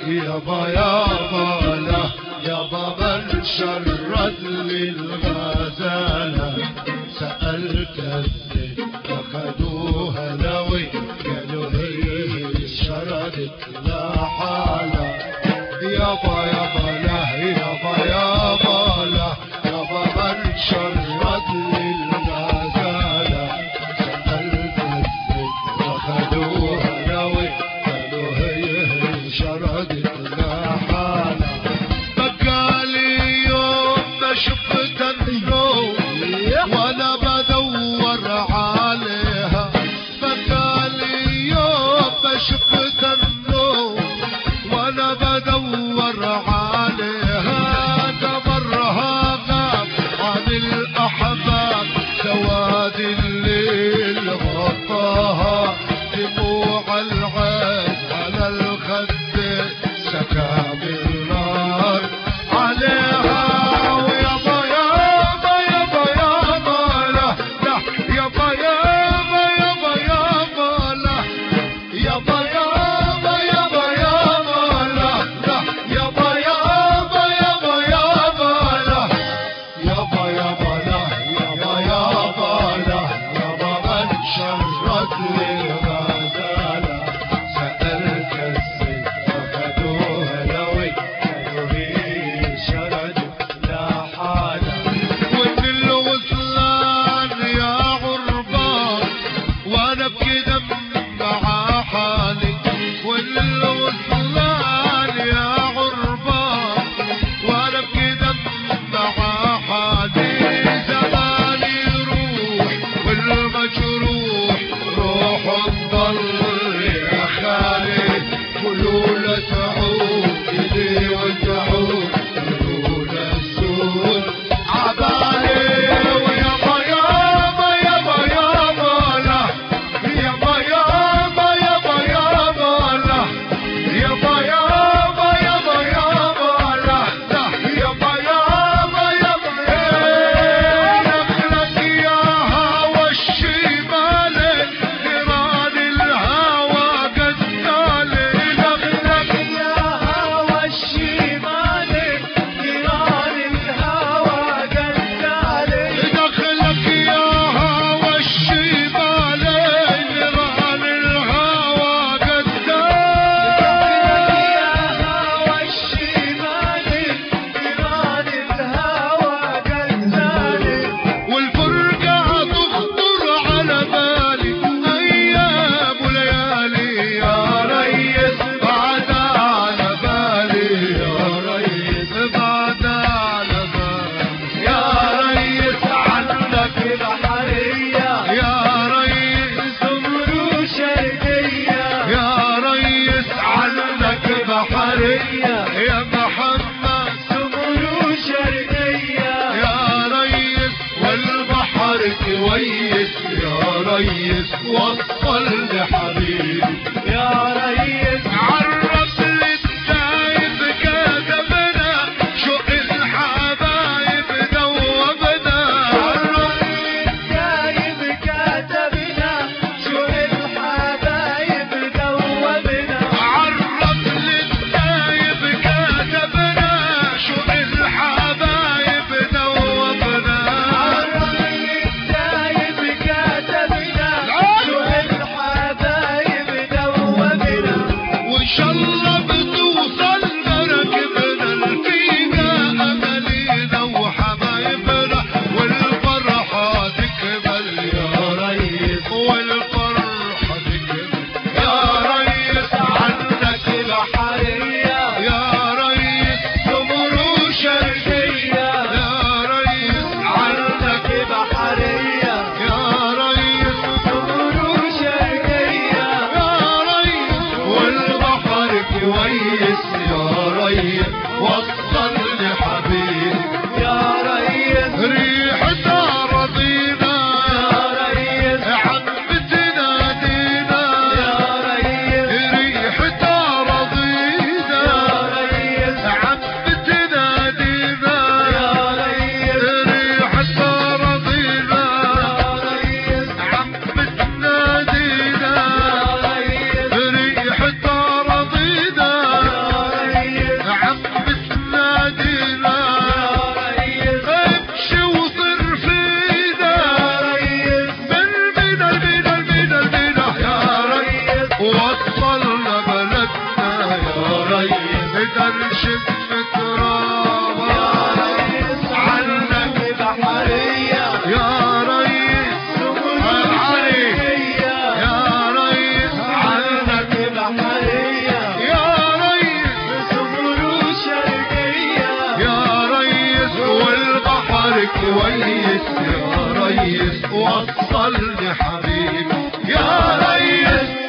يابا يابا له يابا من شرد للغزالة سألت الزين أخدوها لوي قالوا هي شردت لا حالة يابا يابا له يابا يابا له يابا من شرد للغزالة سألت الزين أخدوها لوي قالوا هي شردت لا حالة بقالي يوم ما شفت النوم وانا بدور عليها بقالي يوم ما شفت النوم وانا بدور عليها قمرها غاب عن الاحباب سواد الليل غطاها دموع العين على الخد سكاب النار عليها ويابا يابا يابا يابا له يابا يابا يابا يابا له يابا يابا يابا يابا له يابا يابا يابا يابا له يابا يابا له يابا يابا له يابا من شرد للغزالة سألت الزين أخدوها لوي قالوا هي شردت لا حالة وإن الغزلان يا غربان وأنا بكده مع حالي وإن الغزلان يا غربان وأنا بكده مع حالي زماني يروح والمجروح روح الضل يا خالي قولوا له تعود إلي وتعود قولوا له السود عبالي ويابا يابا يابا يابا له يابا يابا يابا يابا له يابا يابا يابا يابا له يابا يابا يابا لك يا هوى الشمال نيران الهوى قتالي لك يا هوى الشمال نيران الهوى قتالي دخلك يا هوى الشمال نيران الهوى قتالي والفرقة تخطر على بالي أيام وليالي يا ريس بعد على بالي يا ريس بعد على بالي يا ريس عنك بحرية يا ريس سمرو شرقية يا ريس عنك بحرية يا محمد سمرو شرقية يا ريس والبحر كويس يا ريس وصلني حبيبي يا ريس عرف للدايب كتبنا شوق الحبايب دوبنا عرف للدايب كتبنا شوق الحبايب دوبنا عرف للدايب كتبنا شوق الحبايب دوبنا عرف للدايب كتبنا شوق الحبايب دوبنا بحرية يا ريس علي يا ريس عنك بحرية يا ريس سمر شرقية يا ريس والبحر كويس يا ريس وصلني حبيبي يا ريس